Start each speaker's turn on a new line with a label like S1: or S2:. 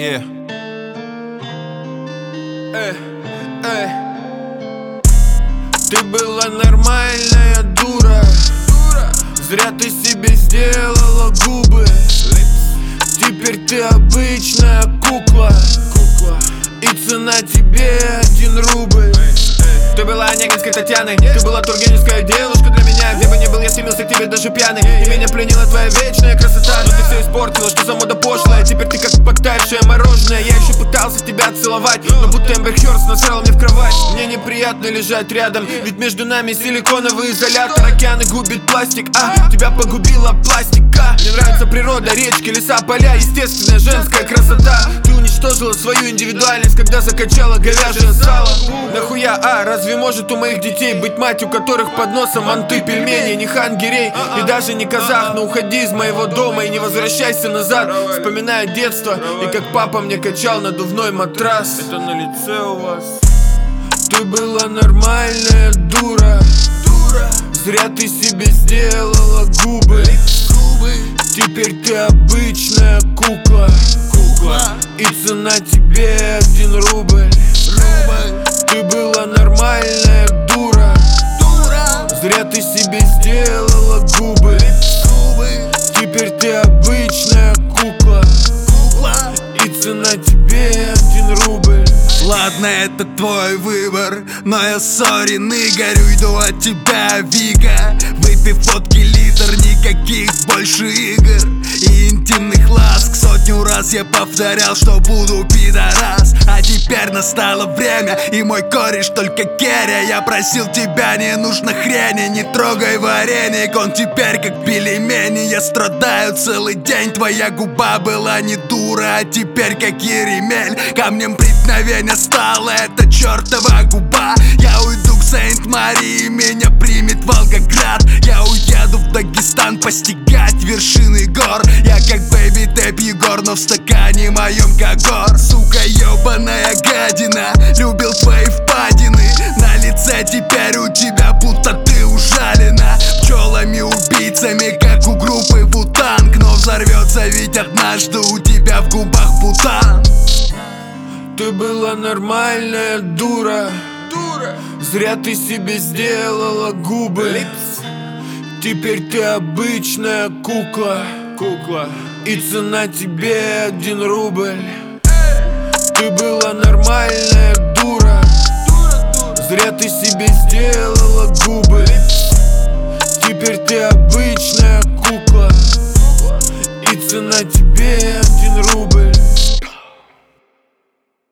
S1: Yeah.
S2: Ты была нормальная дура, зря ты себе сделала губы. Теперь ты обычная кукла, и цена тебе 1 рубль. Ты была Онегинской Татьяной, ты была тургеневская девушка для меня. Где бы ни был, я стремился к тебе даже пьяный. И меня пленила твоя вечная красота. Но ты все испортила, что за мода пошлая. Теперь ты как подтаявшее мороженое. Я еще пытался тебя целовать, но будто Эмбер Хёрст насрал мне в кровать. Мне неприятно лежать рядом, ведь между нами силиконовый изолятор. Океаны губит пластик, тебя погубила пластика. Мне нравится природа, речки, леса, поля, естественная женская красота. Ты уничтожила свою индивидуальность, когда закачала говяжье сало. Нахуя, разве может у моих детей быть мать, у которых под носом манты, пельмени? Не хангирей и даже не казах. Но уходи из моего дома и не возвращайся назад. Вспоминая детство и как папа мне качал надувной матрас. Это на лице у вас. Ты была нормальная дура, зря ты себе сделала губы. Теперь ты обычная кукла, и цена тебе 1 рубль. Ты была нормальная дура, зря ты себе сделала губы. Теперь ты обычная кукла, и цена тебе 1 рубль.
S3: Ладно, это твой выбор, но я соренный, горю, иду от тебя, Вика. Выпив водки литр, никаких больше игр и интимных ласк. 100 раз я повторял, что буду пидорас. А теперь настало время, и мой кореш только керя. Я просил тебя, не нужно хрени, не трогай вареник. Он теперь как пельмени, я страдаю целый день. Твоя губа была не дура, а теперь как Еремель. Камнем преткновения стала эта чертова губа. Я уйду к Сент-Марии, меня примет Волгоград. Я уеду в Дагестан постигать вершины гор. Я как Бэйби Тэп Егор, но в стакане моем когор. Сука, ебаная гадина, любил твои впадины. На лице теперь у тебя будто ты ужалена пчелами-убийцами, как у группы Вутанг. Но взорвется ведь однажды у тебя в губах бутан.
S2: Ты была нормальная дура, зря ты себе сделала губы. Теперь ты обычная кукла, и цена тебе 1 рубль. Ты была нормальная дура, зря ты себе сделала губы. Теперь ты обычная кукла, и цена тебе